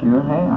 sure have.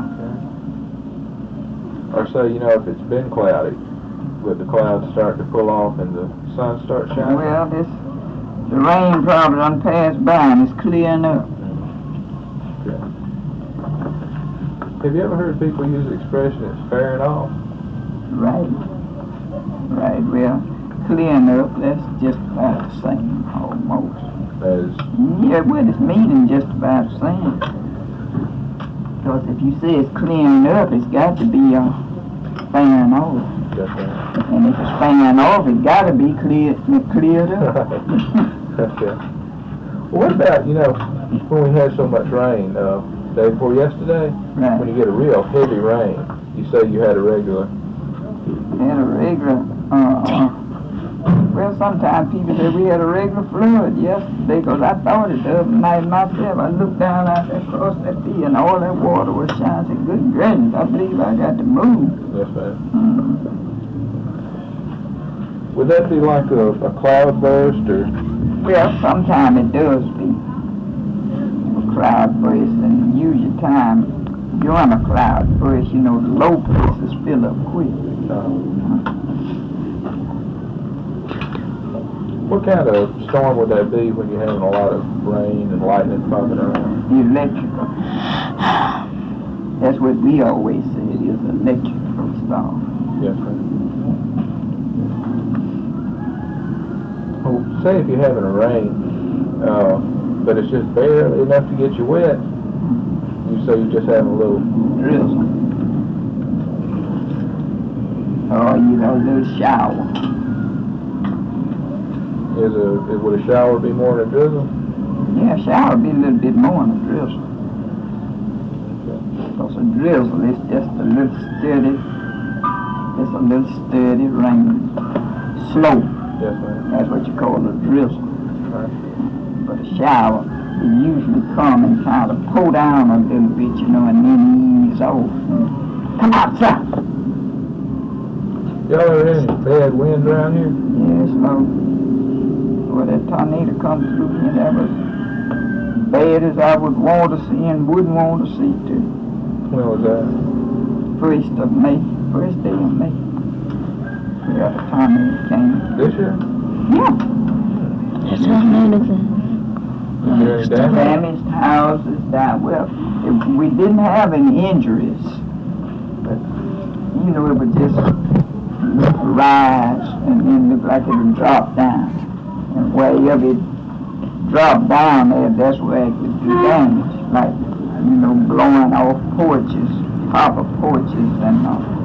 Or say, you know, if it's been cloudy, would the clouds start to pull off and the sun start shining? Well, the rain probably done passed by and it's clearing up. Okay. Have you ever heard people use the expression, it's fairing off? Right. Right, well, clearing up, that's just about the same, almost. That is, Yeah, well, it's meaning just about the same. Because if you say it's clearing up, it's got to be fairing off. that's right. And if it's fairing off, it's got to be cleared up. Okay. What about, you know, when we had so much rain, day before yesterday, Right. when you get a real heavy rain, you say you had a regular, Had a regular, well, sometimes people say we had a regular flood yesterday, because I thought it the other night myself. I looked down out there across that field and all that water was shining. I said, good gracious, I believe I got to move. yes ma'am. Mm. Would that be like a cloud burst or? Well, sometimes it does be a cloud burst, and usually time during a cloud burst, you know, the low places fill up quick. What kind of storm would that be when you're having a lot of rain and lightning pumping around? Electrical. That's what we always say, it is electrical storm. Yes, ma'am. Well, say if you're having a rain, but it's just barely enough to get you wet, you say you're just having a little Drizzle. Or you know, a little shower. Would a shower be more than a drizzle? Yeah, shower would be a little bit more than a drizzle. Because a drizzle is just a little steady rain. Slow. Yes, ma'am. That's what you call a drizzle. Right. But a shower, it usually come and kind of pull down a little bit, you know, and then ease off. Come outside. Y'all ever had any bad winds around here? Yes, well, that tornado come through here, that was bad as I would want to see and wouldn't want to see too. When was that? First day of May. Yeah, the tornado came. This year? Yeah. That's what I'm noticing. Is there any damage? Damaged houses, well, we didn't have any injuries, but, you know, it would just rise and then look like it would drop down. And wherever it dropped down there, that's where it would do damage, like, you know, blowing off porches, top of porches, and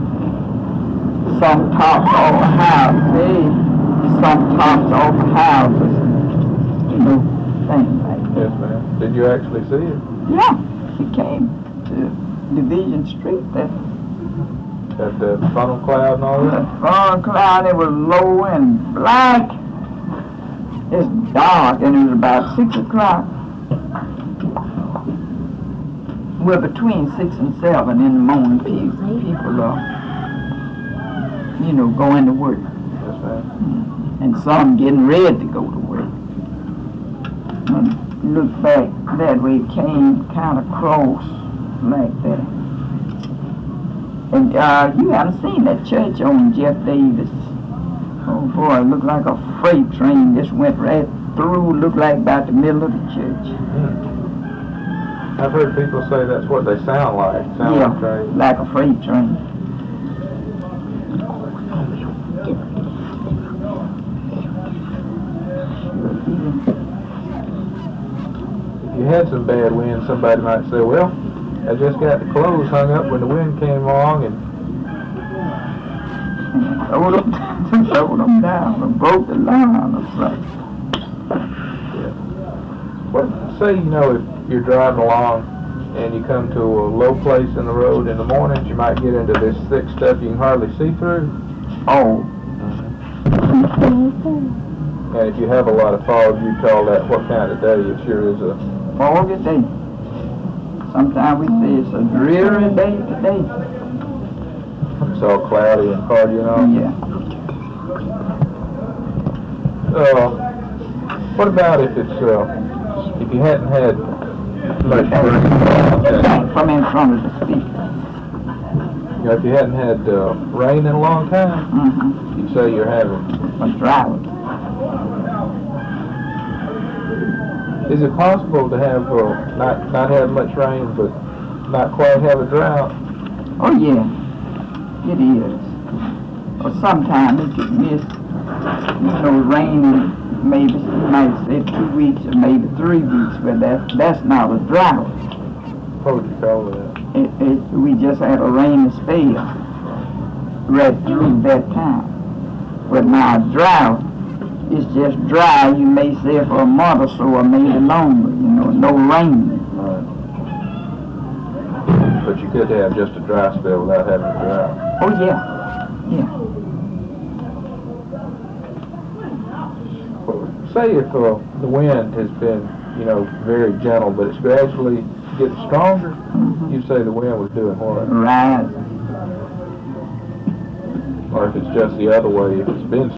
some tops off houses, some tops off houses, you know, things like that. Yes, ma'am. Did you actually see it? Yeah, she came to Division Street there. At the funnel cloud and all The that? funnel cloud, it was low and black. It's dark, and it was about 6 o'clock. Well, between 6 and 7 in the morning, people are, you know, going to work. Yes, ma'am. And some getting ready to go to work. And look back that way, it came kind of close like that. And you haven't seen that church on Jeff Davis. Oh boy, it looked like a freight train just went right through, looked like about the middle of the church. I've heard people say that's what they sound like. Like trains. Like a freight train. If you had some bad wind, somebody might say, well, I just got the clothes hung up when the wind came along and Throw them down, or broke the line or something. What, say, you know, if you're driving along and you come to a low place in the road in the mornings, you might get into this thick stuff you can hardly see through. Oh. And if you have a lot of fog, you call that what kind of day? It sure is a foggy day. Sometimes we say it's a dreary day today. It's all cloudy and foggy and all. Yeah. What about if it's if you hadn't had much rain? From in front front of the speaker. You know, if you hadn't had rain in a long time, Mm-hmm. you'd say you're having. A drought. Is it possible to have not have much rain, but not quite have a drought? Oh yeah, it is. Or sometimes it could miss, raining maybe you might say 2 weeks or maybe 3 weeks, but that's not a drought. What would you call that? We just had a rainy spell right through that time. But now a drought is just dry, you may say for a month or so or maybe longer, no rain. Right. But you could have just a dry spell without having a drought. Oh yeah, yeah. Say if the wind has been, very gentle, but it's gradually getting stronger, you say the wind was doing what? Right. Or if it's just the other way, if it's been